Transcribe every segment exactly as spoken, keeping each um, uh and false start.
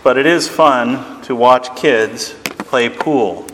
but it is fun to watch kids play pool.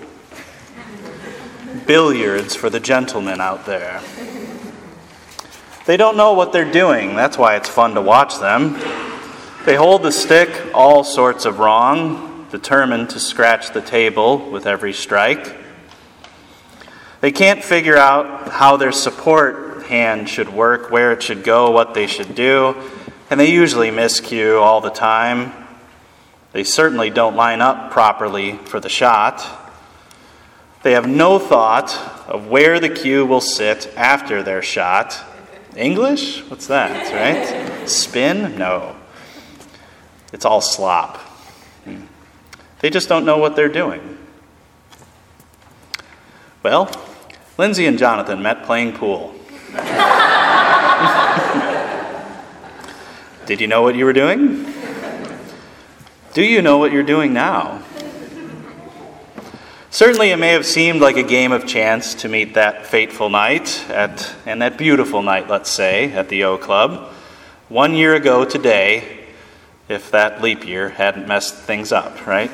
Billiards for the gentlemen out there. They don't know what they're doing. That's why it's fun to watch them. They hold the stick all sorts of wrong, determined to scratch the table with every strike. They can't figure out how their support hand should work, where it should go, what they should do, and they usually miscue all the time. They certainly don't line up properly for the shot. They have no thought of where the cue will sit after their shot. English? What's that, right? Spin? No. It's all slop. They just don't know what they're doing. Well, Lindsay and Jonathan met playing pool. Did you know what you were doing? Do you know what you're doing now? Certainly it may have seemed like a game of chance to meet that fateful night, at and that beautiful night, let's say, at the O Club, one year ago today, if that leap year hadn't messed things up, right?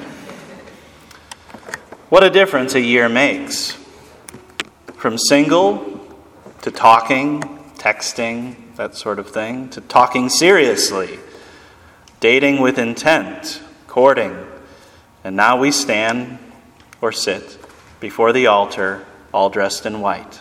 What a difference a year makes. From single to talking, texting, that sort of thing, to talking seriously, dating with intent, courting, and now we stand or sit before the altar, all dressed in white.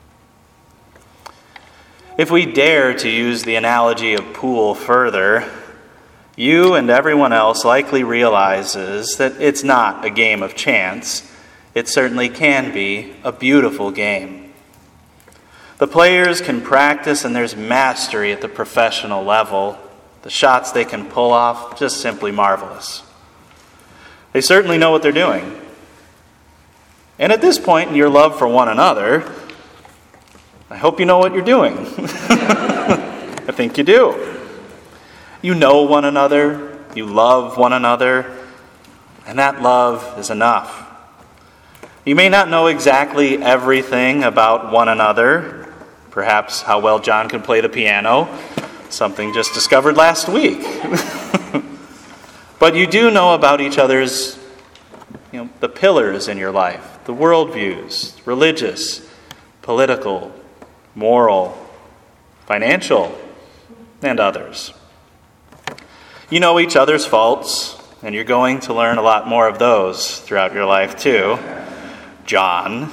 If we dare to use the analogy of pool further, you and everyone else likely realizes that it's not a game of chance. It certainly can be a beautiful game. The players can practice, and there's mastery at the professional level. The shots they can pull off, just simply marvelous. They certainly know what they're doing. And at this point in your love for one another, I hope you know what you're doing. I think you do. You know one another, you love one another, and that love is enough. You may not know exactly everything about one another, perhaps how well John can play the piano, something just discovered last week. But you do know about each other's, you know, the pillars in your life, the worldviews, religious, political, moral, financial, and others. You know each other's faults, and you're going to learn a lot more of those throughout your life too. John.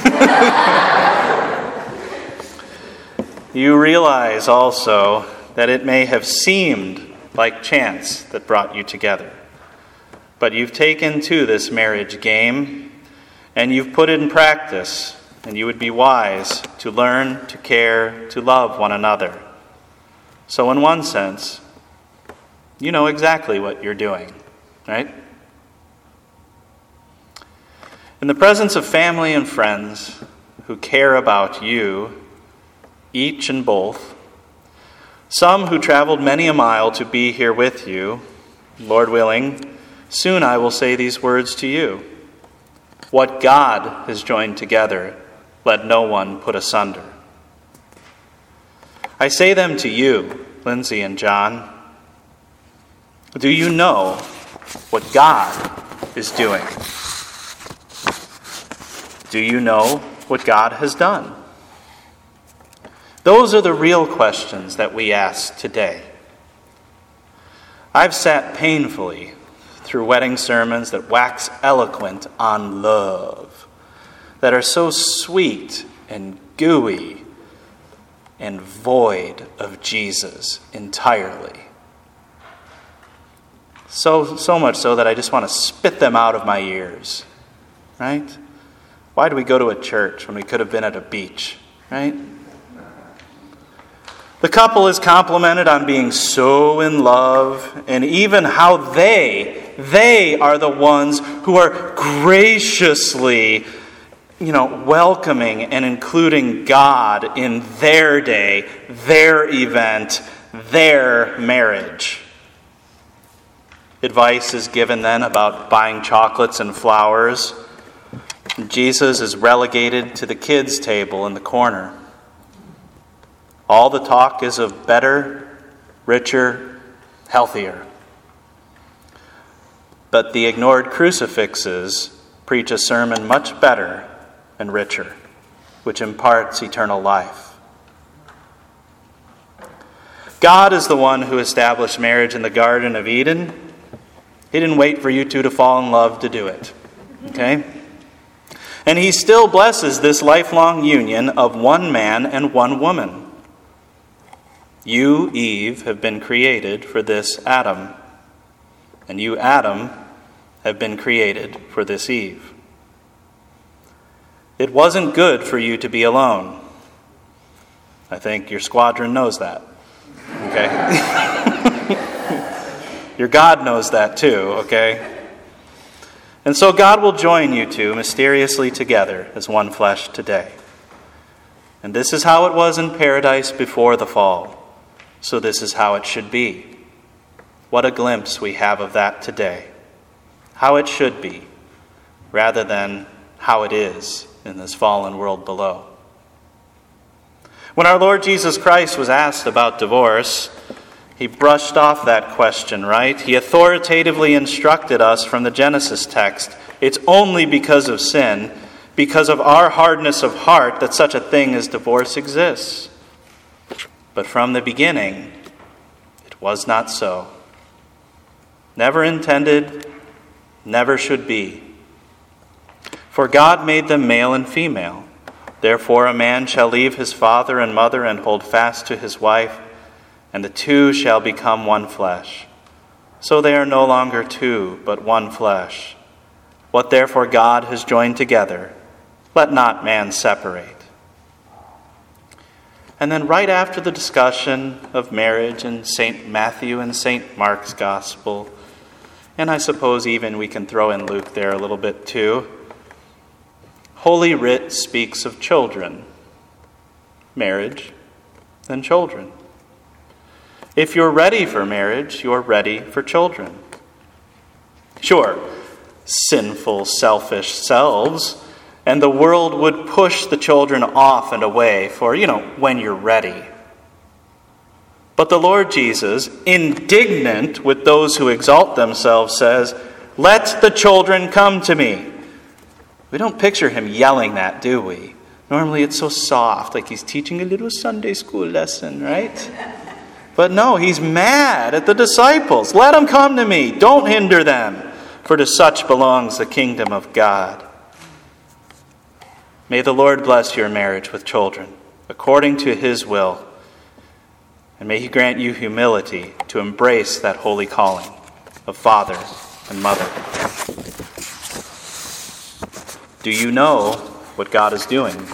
You realize also that it may have seemed like chance that brought you together. But you've taken to this marriage game, and you've put it in practice, and you would be wise to learn, to care, to love one another. So in one sense, you know exactly what you're doing, right? In the presence of family and friends who care about you, each and both, some who traveled many a mile to be here with you, Lord willing, soon I will say these words to you. What God has joined together, let no one put asunder. I say them to you, Lindsay and John. Do you know what God is doing? Do you know what God has done? Those are the real questions that we ask today. I've sat painfully through wedding sermons that wax eloquent on love, that are so sweet and gooey and void of Jesus entirely. So, so much so that I just want to spit them out of my ears, right? Why do we go to a church when we could have been at a beach, right? The couple is complimented on being so in love, and even how they, they are the ones who are graciously, you know, welcoming and including God in their day, their event, their marriage. Advice is given then about buying chocolates and flowers. Jesus is relegated to the kids' table in the corner. All the talk is of better, richer, healthier. But the ignored crucifixes preach a sermon much better and richer, which imparts eternal life. God is the one who established marriage in the Garden of Eden. He didn't wait for you two to fall in love to do it. Okay? And he still blesses this lifelong union of one man and one woman. You, Eve, have been created for this Adam. And you, Adam, have been created for this Eve. It wasn't good for you to be alone. I think your squadron knows that. Okay? Your God knows that too, okay? And so God will join you two mysteriously together as one flesh today. And this is how it was in paradise before the fall. So this is how it should be. What a glimpse we have of that today. How it should be, rather than how it is in this fallen world below. When our Lord Jesus Christ was asked about divorce, he brushed off that question, right? He authoritatively instructed us from the Genesis text. It's only because of sin, because of our hardness of heart, that such a thing as divorce exists. But from the beginning, it was not so. Never intended, never should be. For God made them male and female. Therefore a man shall leave his father and mother and hold fast to his wife, and the two shall become one flesh. So they are no longer two, but one flesh. What therefore God has joined together, let not man separate. And then right after the discussion of marriage in Saint Matthew and Saint Mark's Gospel, and I suppose even we can throw in Luke there a little bit too, Holy Writ speaks of children, marriage, and children. If you're ready for marriage, you're ready for children. Sure, sinful, selfish selves, and the world would push the children off and away for, you know, when you're ready. But the Lord Jesus, indignant with those who exalt themselves, says, "Let the children come to me." We don't picture him yelling that, do we? Normally it's so soft, like he's teaching a little Sunday school lesson, right? But no, he's mad at the disciples. Let them come to me. Don't hinder them, for to such belongs the kingdom of God. May the Lord bless your marriage with children, according to his will. And may he grant you humility to embrace that holy calling of father and mother. Do you know what God is doing?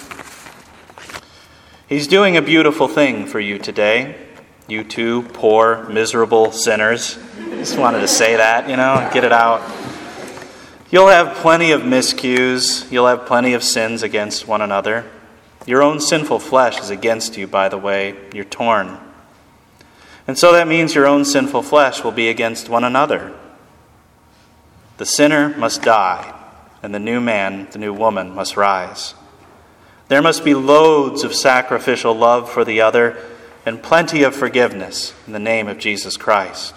He's doing a beautiful thing for you today. You two poor, miserable sinners. Just wanted to say that, you know, get it out. You'll have plenty of miscues. You'll have plenty of sins against one another. Your own sinful flesh is against you, by the way. You're torn. And so that means your own sinful flesh will be against one another. The sinner must die, and the new man, the new woman, must rise. There must be loads of sacrificial love for the other and plenty of forgiveness in the name of Jesus Christ.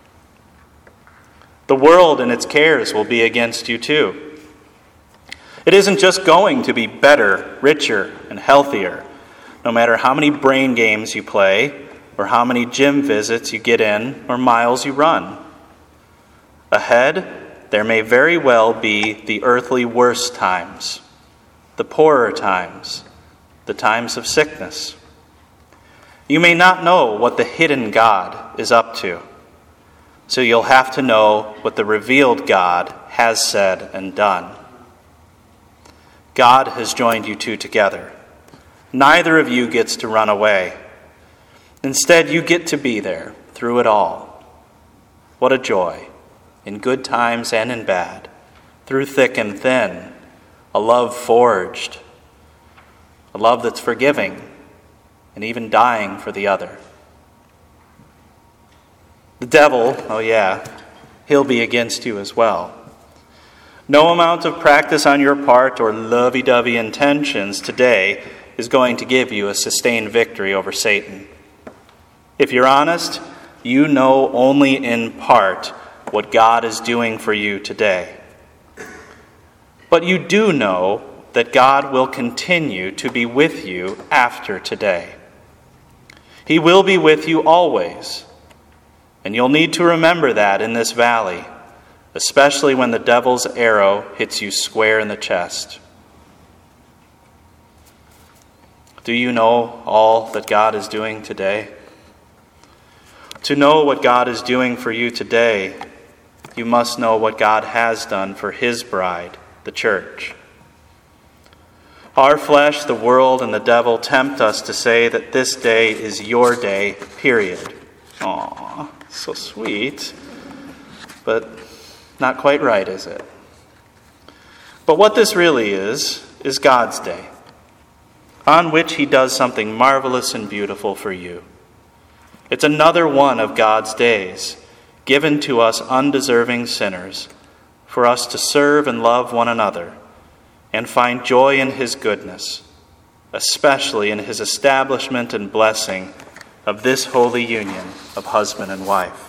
The world and its cares will be against you too. It isn't just going to be better, richer, and healthier, no matter how many brain games you play, or how many gym visits you get in, or miles you run. Ahead, there may very well be the earthly worst times, the poorer times, the times of sickness. You may not know what the hidden God is up to, so you'll have to know what the revealed God has said and done. God has joined you two together. Neither of you gets to run away. Instead, you get to be there through it all. What a joy, in good times and in bad, through thick and thin, a love forged, a love that's forgiving, and even dying for the other. The devil, oh yeah, he'll be against you as well. No amount of practice on your part or lovey-dovey intentions today is going to give you a sustained victory over Satan. If you're honest, you know only in part what God is doing for you today. But you do know that God will continue to be with you after today. He will be with you always. And you'll need to remember that in this valley, especially when the devil's arrow hits you square in the chest. Do you know all that God is doing today? To know what God is doing for you today, you must know what God has done for his bride, the church. Our flesh, the world, and the devil tempt us to say that this day is your day, period. Aw, so sweet. But not quite right, is it? But what this really is, is God's day, on which he does something marvelous and beautiful for you. It's another one of God's days, given to us undeserving sinners, for us to serve and love one another, and find joy in his goodness, especially in his establishment and blessing of this holy union of husband and wife.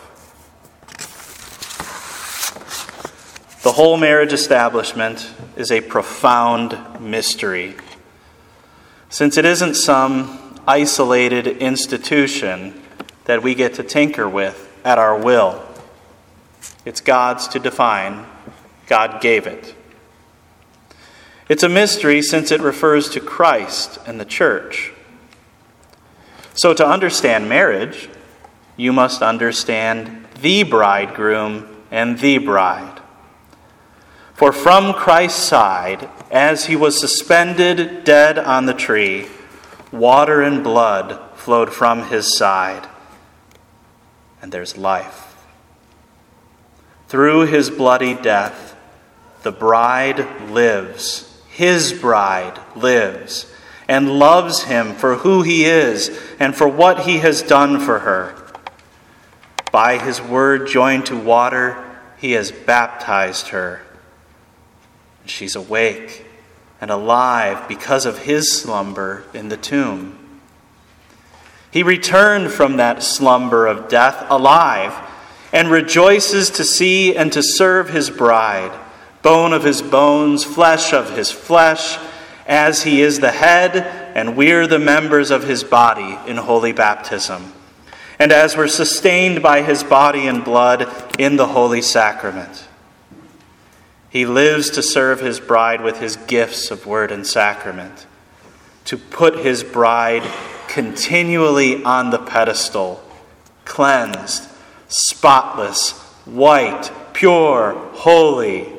The whole marriage establishment is a profound mystery, since it isn't some isolated institution that we get to tinker with at our will. It's God's to define. God gave it. It's a mystery since it refers to Christ and the church. So to understand marriage, you must understand the bridegroom and the bride. For from Christ's side, as he was suspended dead on the tree, water and blood flowed from his side, and there's life. Through his bloody death, the bride lives. His bride lives and loves him for who he is and for what he has done for her. By his word joined to water, he has baptized her. She's awake and alive because of his slumber in the tomb. He returned from that slumber of death alive and rejoices to see and to serve his bride, bone of his bones, flesh of his flesh, as he is the head and we're the members of his body in holy baptism, and as we're sustained by his body and blood in the holy sacrament. He lives to serve his bride with his gifts of word and sacrament, to put his bride continually on the pedestal, cleansed, spotless, white, pure, holy.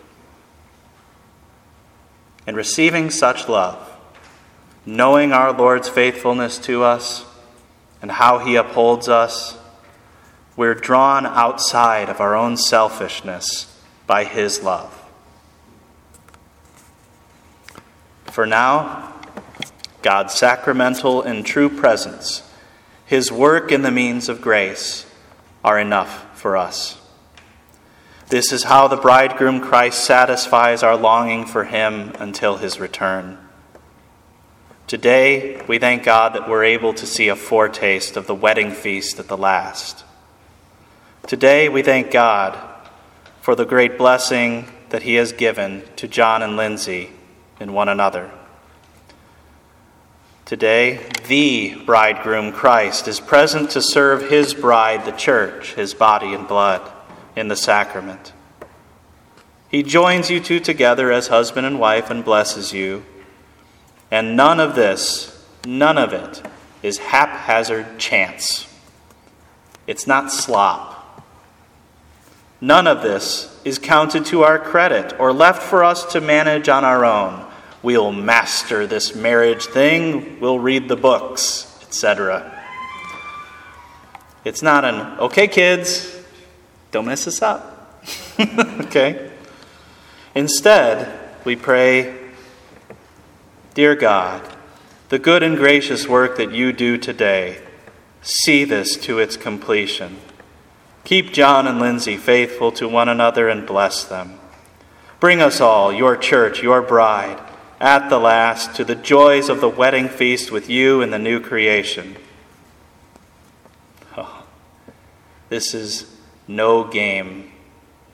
And receiving such love, knowing our Lord's faithfulness to us and how he upholds us, we're drawn outside of our own selfishness by his love. For now, God's sacramental and true presence, his work in the means of grace, are enough for us. This is how the bridegroom Christ satisfies our longing for him until his return. Today, we thank God that we're able to see a foretaste of the wedding feast at the last. Today, we thank God for the great blessing that he has given to John and Lindsay in one another. Today, the bridegroom Christ is present to serve his bride, the church, his body and blood, in the sacrament. He joins you two together as husband and wife and blesses you. And none of this, none of it, is haphazard chance. It's not slop. None of this is counted to our credit or left for us to manage on our own. We'll master this marriage thing, we'll read the books, et cetera. It's not an, okay kids, don't mess us up. Okay? Instead, we pray, dear God, the good and gracious work that you do today, see this to its completion. Keep John and Lindsay faithful to one another and bless them. Bring us all, your church, your bride, at the last to the joys of the wedding feast with you in the new creation. Oh, this is no game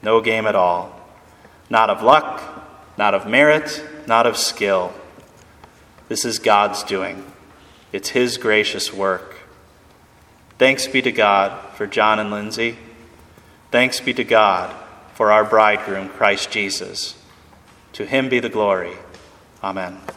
no game at all. Not of luck, not of merit, not of skill. This is God's doing. It's his gracious work. Thanks be to God for John and Lindsay. Thanks be to God for our bridegroom, Christ Jesus. To him be the glory. Amen.